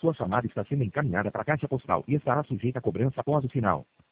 Sua chamada está sendo encaminhada para a caixa postal e estará sujeita a cobrança após o sinal.